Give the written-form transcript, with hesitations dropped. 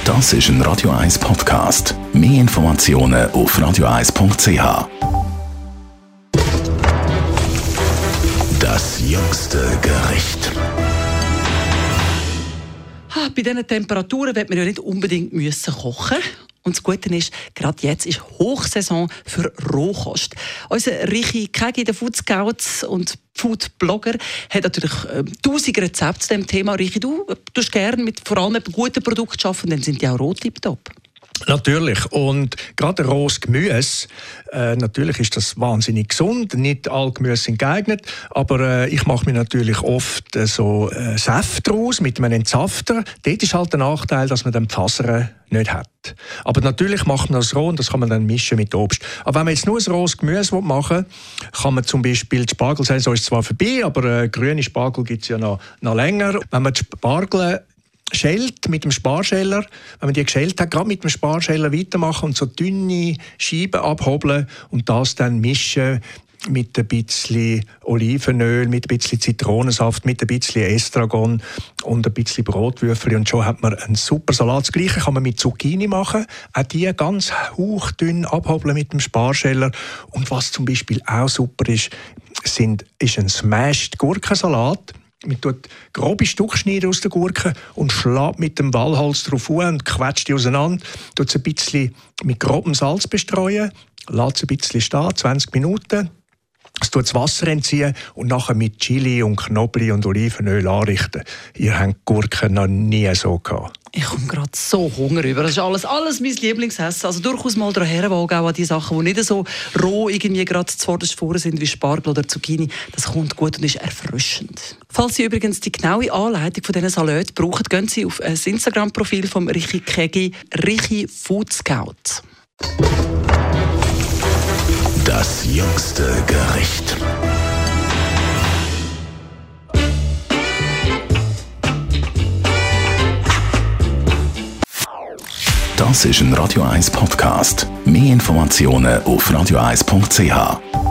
Das ist ein Radio 1 Podcast. Mehr Informationen auf radio1.ch. Das jüngste Gericht. Bei diesen Temperaturen wird man ja nicht unbedingt kochen. Und das Gute ist, gerade jetzt ist Hochsaison für Rohkost. Unser Richi Kegi, der Food Scout und Food-Blogger, hat natürlich 1000 Rezepte zu diesem Thema. Richi, du tust gerne mit vor allem guten Produkten arbeiten, dann sind die auch rot tiptop. Natürlich. Und gerade rohes Gemüse, natürlich ist das wahnsinnig gesund. Nicht alle Gemüse sind geeignet. Aber ich mache mir natürlich oft so Säfte draus mit einem Entsafter. Dort ist halt der Nachteil, dass man den Fasern nicht hat. Aber natürlich macht man das roh und das kann man dann mischen mit Obst. Aber wenn man jetzt nur ein rohes Gemüse machen will, kann man zum Beispiel die Spargelsaison ist zwar vorbei, aber grüne Spargel gibt es ja noch länger. Wenn man die Spargel schält mit dem Sparscheller, wenn man die geschält hat, gerade mit dem Sparscheller weitermachen und so dünne Scheiben abhobeln und das dann mischen mit ein bisschen Olivenöl, mit ein bisschen Zitronensaft, mit ein bisschen Estragon und ein bisschen Brotwürfel und schon hat man einen super Salat. Das Gleiche kann man mit Zucchini machen, auch die ganz hauchdünn abhobeln mit dem Sparscheller. Und was zum Beispiel auch super ist ein Smashed Gurkensalat. Man tut grobe Stücke schneiden aus der Gurke und schlägt mit dem Walholz drauf und quetscht die auseinander. Tut es ein bisschen mit grobem Salz bestreuen, lässt es ein bisschen stehen, 20 Minuten. Es tut das Wasser entziehen und nachher mit Chili und Knoblauch und Olivenöl anrichten. Ihr habt Gurken noch nie so gehabt. Ich komme gerade so Hunger über. Das ist alles mein Lieblingsessen. Also durchaus mal daher wagen, auch an die Sachen, die nicht so roh irgendwie gerade zuvorderst vorne sind wie Spargel oder Zucchini. Das kommt gut und ist erfrischend. Falls Sie übrigens die genaue Anleitung von diesen Salaten brauchen, gehen Sie auf das Instagram-Profil von Richi Kegi, Richi Food Scout. Das jüngste Gericht. Das ist ein Radio 1 Podcast. Mehr Informationen auf radio1.ch.